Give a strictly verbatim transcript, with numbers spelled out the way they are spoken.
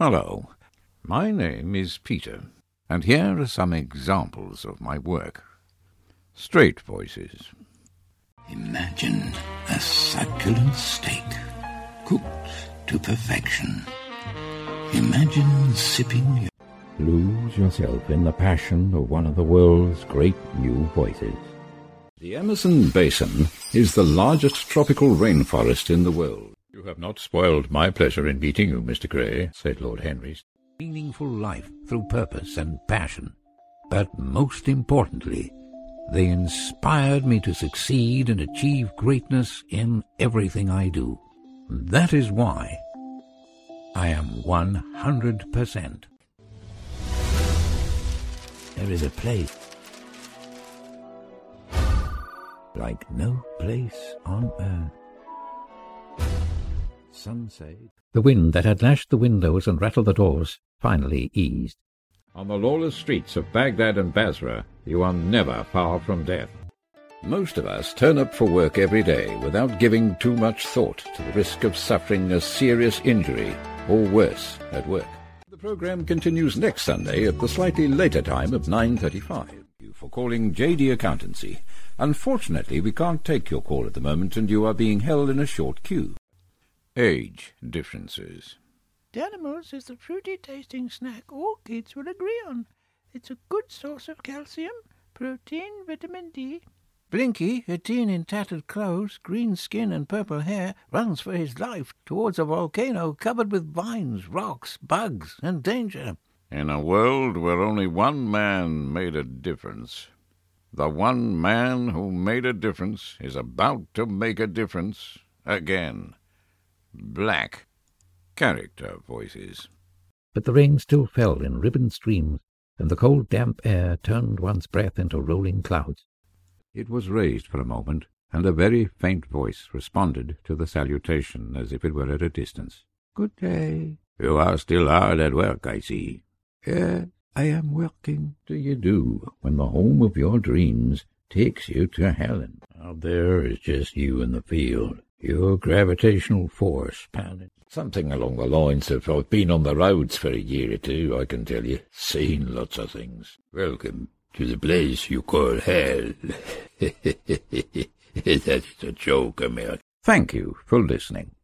Hello, my name is Peter, and here are some examples of my work. Straight voices. Imagine a succulent steak, cooked to perfection. Imagine sipping... Lose yourself in the passion of one of the world's great new voices. The Amazon Basin is the largest tropical rainforest in the world. You have not spoiled my pleasure in meeting you, Mister Grey, said Lord Henry. Meaningful life through purpose and passion. But most importantly, they inspired me to succeed and achieve greatness in everything I do. That is why I am one hundred percent. There is a place like no place on earth. Some say... The wind that had lashed the windows and rattled the doors finally eased. On the lawless streets of Baghdad and Basra, you are never far from death. Most of us turn up for work every day without giving too much thought to the risk of suffering a serious injury or worse at work. The program continues next Sunday at the slightly later time of nine thirty-five. Thank you for calling J D Accountancy. Unfortunately, we can't take your call at the moment, and you are being held in a short queue. Age differences. Danimals is the fruity-tasting snack all kids will agree on. It's a good source of calcium, protein, vitamin D. Blinky, a teen in tattered clothes, green skin and purple hair, runs for his life towards a volcano covered with vines, rocks, bugs, and danger. In a world where only one man made a difference, the one man who made a difference is about to make a difference again. Black. Character voices. But the rain still fell in ribboned streams, and the cold damp air turned one's breath into rolling clouds. It was raised for a moment, and a very faint voice responded to the salutation as if it were at a distance. Good day. You are still hard at work, I see. Yes, I am working. Do you do when the home of your dreams takes you to Helen? Out there is just you in the field. Your gravitational force, pal. Something along the lines of I've been on the roads for a year or two, I can tell you. Seen lots of things. Welcome to the place you call hell. That's a joke, America. Thank you for listening.